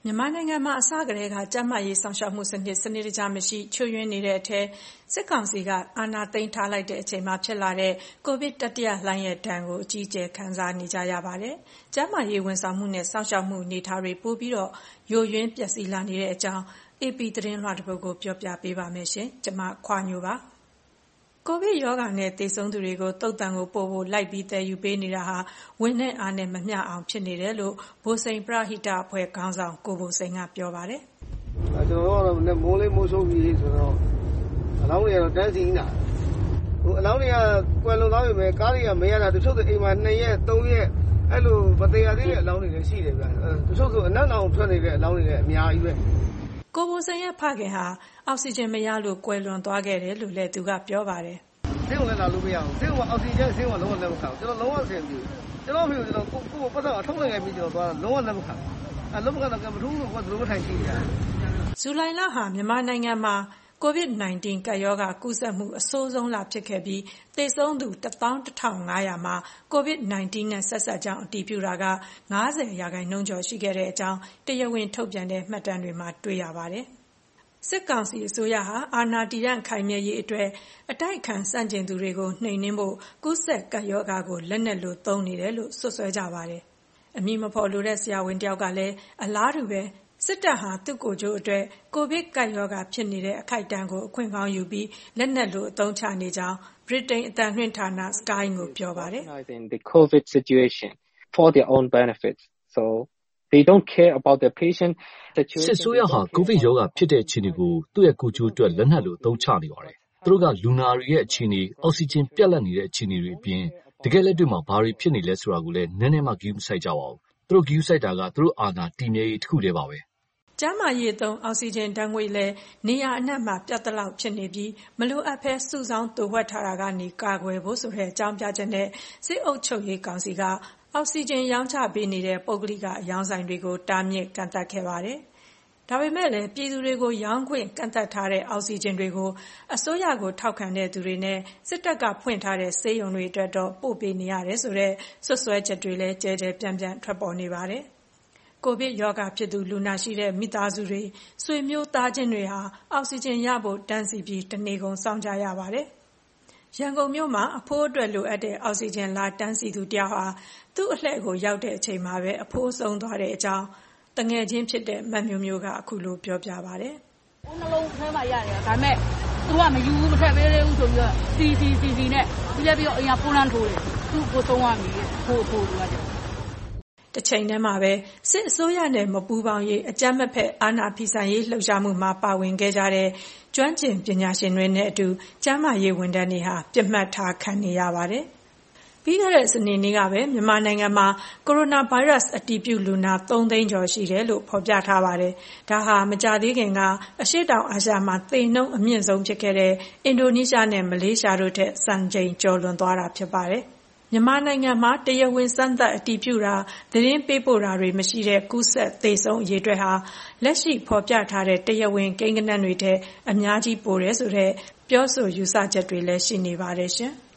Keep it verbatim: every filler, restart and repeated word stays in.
မြန်မာနိုင်ငံမှာအစကတည်းကကျန်းမာရေးစောင့်ရှောက်မှုစနစ်စနစ်တကျမရှိချို့ယွင်းနေတဲ့အထဲစစ်ကောင်စီကအာဏာသိမ်းထားလိုက်တဲ့အချိန်မှာဖြစ်လာတဲ့ကိုဗစ်တတိယလှိုင်းရဲ့ဒဏ်ကိုအကြီးအကျယ်ခံစားနေကြရပါတယ်။ကျန်းမာရေးဝန်ဆောင်မှုနဲ့စောင့်ရှောက်မှုအနေအထားတွေပိုပြီးတော့ယိုယွင်းပျက်စီးလာနေတဲ့အကြောင်း အေပီ သတင်းလွှာတစ်ပုဒ်ကိုပြောပြပေးပါမယ်ရှင်။ကျွန်မခွာညိုပါ။ကိုဗစ်ရောဂါနဲ့သေဆုံးသူတွေကိုတုတ်တန်ကိုပို့ဖို့လိုက်ပြီးသယ်ယူပေးနေတာဟာဝန်နဲ့အားနဲ့မမျှအောင်ဖြစ်နေတယ်လို့ဘိုစိန်ပရဟိတအဖွဲ့ခေါင်းဆောင်ကိုဘိုစိန်ကပြောပါတယ်။အဲကျွန်တော်တို့ကတော့မိုးလေးမိုးဆိုးပြီးဆိုတော့အလောင်းတွေကတော့တန်းစီနေတာ။ဟိုအလောင်းတွေကကွယ်လွန်သွားပြီပဲကားတွေကမရတာတချို့ဆိုအိမ်မှာနှစ်ရက်သုံးရက်အဲ့လိုမသေးရသေးတဲ့အလောင်းတွေလည်းရှိတယ်ဗျ။တချို့ဆိုအနက်နောင်ထွက်နေတဲ့အလောင်းတွေလည်းအများကြီးပဲ။ကိုဘိုစိန်ရဲ့ဖခင်ဟာအောက်ဆီဂျင်မရလို့ကွယ်လွန်သွားခဲ့တယ်လို့လည်းသူကပြောပါတယ်။ဆေးရုံလည်းလာလို့မရဘူး။ဆေးရုံကအောက်ဆီဂျင်ဆေးရုံကလုံးဝလက်မခံဘူး။ကျွန်တော်လုံးဝဆင်ပြေ။ကျွန်တော်ဖေကျွန်တော်ကိုကိုပတ်သက်အထုတ်လိုက်ခဲ့ပြီးကျွန်တော်သွားလုံးဝလက်မခံဘူး။အဲလက်မခံတော့ကမထူးလို့ကဘယ်လိုမထိုင်ရှိရ။ဇူလိုင်လဟာမြန်မာနိုင်ငံမှာကိုဗစ် ၁၉ ကပ်ရောဂါကူးစက်မှုအဆိုးဆုံးလဖြစ်ခဲ့ပြီးသေဆုံးသူတစ်သောင်းတစ်ထောင်ငါးရာမှာကိုဗစ် ၁၉ နဲ့ဆက်စပ်ကြောင်းအတည်ပြုတာက၅၀ရာခိုင်နှုန်းကျော်ရှိခဲ့တဲ့အကြောင်းတရားဝင်ထုတ်ပြန်တဲ့မှတ်တမ်းတွေမှာတွေ့ရပါတယ်။စစ်ကောင်စီအစိုးရဟာအာဏာတည်တံ့ခိုင်မြဲရေးအတွက်အတိုက်အခံစန့်ကျင်သူတွေကိုနှိမ်နင်းဖို့ကူးစက်ကပ်ရောဂါကိုလက်နက်လိုသုံးနေတယ်လို့ဆွဆွဲကြပါတယ်။အမည်မဖော်လိုတဲ့ဆရာဝန်တယောက်ကလည်းအလားတူပဲစစ်တပ်ဟာသူ့ကိုယ်ကျိုးအတွက်ကိုဗစ်ကပ်ရောဂါဖြစ်နေတဲ့အခိုက်အတန့်ကိုအခွင့်ကောင်းယူပြီးလက်နက်လိုအသုံးချနေကြောင်းဗြိတိန်အသံလွှင့်ဌာန Sky ကိုပြောပါတယ်။ The COVID situation for their own benefits. So they don't care about the patient situation. စစ်ဆိုးရဟာကိုဗစ်ရောဂါဖြစ်တဲ့အခြေအနေကိုသူ့ရဲ့ကိုယ်ကျိုးအတွက်လက်နက်လိုအသုံးချနေပါတယ်။သူတို့ကလူနာတွေရဲ့အခြေအနေအောက်ဆီဂျင်ပြတ်လတ်နေတဲ့အခြေအနေတွေအပြင်တကယ်လက်တွေ့မှာဘာတွေဖြစ်နေလဲဆိုတာကိုလည်းနည်းနည်းမှဂရုမစိုက်ကြပါဘူး။သူတို့ဂရုစိုက်တာကသူတို့အာဏာတည်မြဲရေးတစ်ခုတည်းပါပဲ။ကျန်းမာရေးသုံးအောက်ဆီဂျင်ဓာတ်ငွေ့လည်းနေရာအနှံ့မှာပြတ်သလောက်ဖြစ်နေပြီးမလိုအပ်ဘဲစုဆောင်းသိုဝှက်ထားတာကနေကာကွယ်ဖို့ဆိုတဲ့အကြောင်းပြချက်နဲ့စစ်အုပ်ချုပ်ရေးကောင်စီကအောက်ဆီဂျင်ရောင်းချပေးနေတဲ့ပုဂ္ဂလိကအရောင်းဆိုင်တွေကိုတားမြစ်ကန့်သတ်ခဲ့ပါတယ်။ဒါပေမဲ့လည်းပြည်သူတွေကိုရောင်းခွင့်ကန့်သတ်ထားတဲ့အောက်ဆီဂျင်တွေကိုအစိုးရကိုထောက်ခံတဲ့သူတွေနဲ့စစ်တပ်ကဖွင့်ထားတဲ့ဆေးရုံတွေအတွက်တော့ပို့ပေးနေရတယ်ဆိုတဲ့ဆွဆွဲချက်တွေလည်းကျဲကျဲပြန့်ပြန့်ထွက်ပေါ်နေပါတယ်။ကိုဗစ်ရောဂါဖြစ်သူလူနာရှိတဲ့မိသားစုတွေဆွေမျိုးသားချင်းတွေဟာအောက်ဆီဂျင်ရဖို့တန်းစီပြီးတနေကုန်စောင့်ကြရပါတယ်။ရန်ကုန်မြို့မှာအဖိုးအတွက်လိုအပ်တဲ့အောက်ဆီဂျင်လာတန်းစီသူတယောက်ဟာသူ့အလှည့်ကိုရောက်တဲ့အချိန်မှာပဲအဖိုးဆုံးသွားတဲ့အကြောင်းတငယ်ချင်းဖြစ်တဲ့မတ်မျိုးမျိုးကအခုလိုပြောပြပါတယ်။ဦးနှလုံးထဲမှာရတယ်ဒါပေမဲ့သူကမယူဘူးမထက်ပေးသေးဘူးဆိုပြီးတော့စီစီစီစီနဲ့ပြီးလည်းပြီးတော့အရင်ဖုန်းလန်းထိုးတယ်သူ့ကိုသုံးရမည်ဖိုးဖိုးလိုရတယ်တစ်ချိန်တည်းမှာပဲစစ်အစိုးရနဲ့မပူးပေါင်းရေးအကြမ်းမဖက်အာဏာဖီဆန်ရေးလှုပ်ရှားမှုမှာပါဝင်ခဲ့ကြတဲ့ကျွမ်းကျင်ပညာရှင်တွေနဲ့အတူကျန်းမာရေးဝန်ထမ်းတွေဟာပြစ်မှတ်ထားခံနေရပါတယ်။ပြီးခဲ့တဲ့စနေနေ့ကပဲမြန်မာနိုင်ငံမှာကိုရိုနာဗိုင်းရပ်စ်အတည်ပြုလူနာသုံးသိန်းကျော်ရှိတယ်လို့ဖော်ပြထားပါတယ်။ဒါဟာမကြာသေးခင်ကအရှေ့တောင်အာရှမှာသေနှုန်းအမြင့်ဆုံးဖြစ်ခဲ့တဲ့အင်ဒိုနီးရှားနဲ့မလေးရှားတို့ထက်စံချိန်ကျော်လွန်သွားတာဖြစ်ပါတယ်။မြန်မာနိုင်ငံမှာတရားဝင်စမ်းသပ်အတည်ပြုတာသတင်းပေးပို့တာတွေမရှိတဲ့ကူးစက်သေဆုံးအရေအတွက်ဟာလက်ရှိဖော်ပြထားတဲ့တရားဝင်ကိန်းဂဏန်းတွေထက်အများကြီးပိုတယ်ဆိုတဲ့ပြောဆိုယူဆချက်တွေလည်းရှိနေပါတယ်ရှင်။